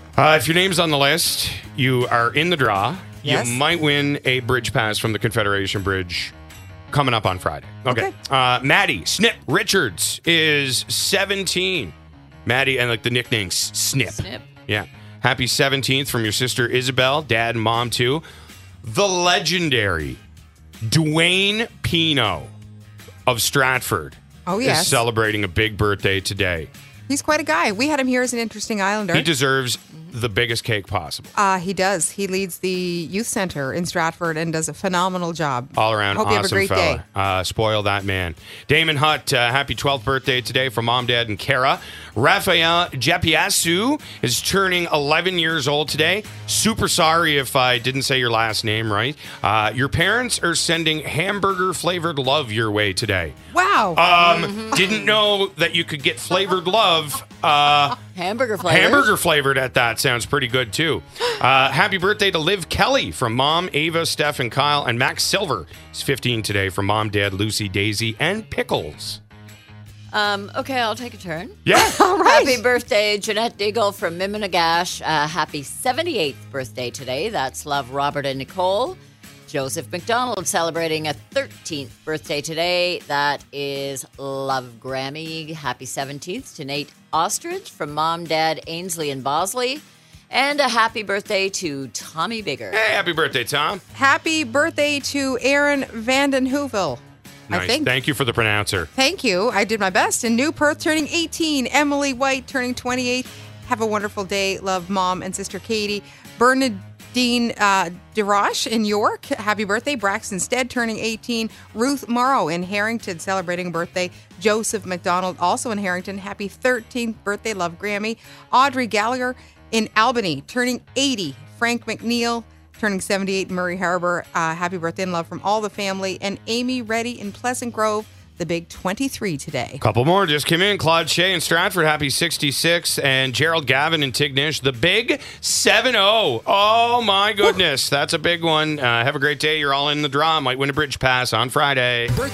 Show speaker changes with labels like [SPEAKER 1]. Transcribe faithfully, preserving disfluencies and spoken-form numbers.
[SPEAKER 1] Uh, if your name's on the list, you are in the draw.
[SPEAKER 2] Yes.
[SPEAKER 1] You might win a bridge pass from the Confederation Bridge coming up on Friday. Okay.
[SPEAKER 2] Okay.
[SPEAKER 1] Uh, Maddie Snip Richards is seventeen. Maddie, and like the nickname S- Snip.
[SPEAKER 3] Snip.
[SPEAKER 1] Yeah. Happy seventeenth from your sister Isabel, dad and mom too. The legendary Dwayne Pino of Stratford
[SPEAKER 2] Oh, yes.
[SPEAKER 1] is celebrating a big birthday today.
[SPEAKER 2] He's quite a guy. We had him here as an interesting Islander.
[SPEAKER 1] He deserves the biggest cake possible.
[SPEAKER 2] Uh, he does. He leads the youth center in Stratford and does a phenomenal job.
[SPEAKER 1] All around
[SPEAKER 2] Hope
[SPEAKER 1] awesome
[SPEAKER 2] you have a great
[SPEAKER 1] fella.
[SPEAKER 2] day.
[SPEAKER 1] Uh, spoil that man. Damon Hutt, uh, happy twelfth birthday today from mom, dad, and Kara. Raphael Jepiasu is turning eleven years old today. Super sorry if I didn't say your last name right. Uh, your parents are sending hamburger flavored love your way today.
[SPEAKER 2] Wow.
[SPEAKER 1] Um, Didn't know that you could get flavored love. Uh,
[SPEAKER 3] Hamburger flavor.
[SPEAKER 1] Hamburger flavored at that sounds pretty good too. Uh, happy birthday to Liv Kelly from mom, Ava, Steph, and Kyle, and Max Silver is fifteen today from mom, dad, Lucy, Daisy, and Pickles.
[SPEAKER 3] Um, okay, I'll take a turn.
[SPEAKER 1] Yeah.
[SPEAKER 2] All right.
[SPEAKER 3] Happy birthday, Jeanette Diggle from Mimminagash. Uh, happy seventy-eighth birthday today. That's love, Robert and Nicole. Joseph McDonald celebrating a thirteenth birthday today. That is love, Grammy. Happy seventeenth to Nate Ostrich from mom, dad, Ainsley, and Bosley. And a happy birthday to Tommy Bigger.
[SPEAKER 1] Hey, happy birthday, Tom.
[SPEAKER 2] Happy birthday to Aaron Vanden Heuvel.
[SPEAKER 1] Nice.
[SPEAKER 2] I think.
[SPEAKER 1] Thank you for the pronouncer.
[SPEAKER 2] Thank you. I did my best. In New Perth, turning eighteen. Emily White, turning twenty-eight. Have a wonderful day. Love, mom and sister Katie. Bernadine uh, DeRoche in York. Happy birthday. Braxton Stead, turning eighteen. Ruth Morrow in Harrington, celebrating a birthday. Joseph McDonald, also in Harrington. Happy thirteenth birthday. Love, Grammy. Audrey Gallagher in Albany, turning eighty. Frank McNeil, turning seventy-eight in Murray Harbor. Uh, happy birthday and love from all the family. And Amy Reddy in Pleasant Grove, the big twenty-three today.
[SPEAKER 1] Couple more just came in. Claude Shea in Stratford, happy sixty-six. And Gerald Gavin in Tignish, the big seven oh. Oh, my goodness. That's a big one. Uh, have a great day. You're all in the draw. Might win a bridge pass on Friday.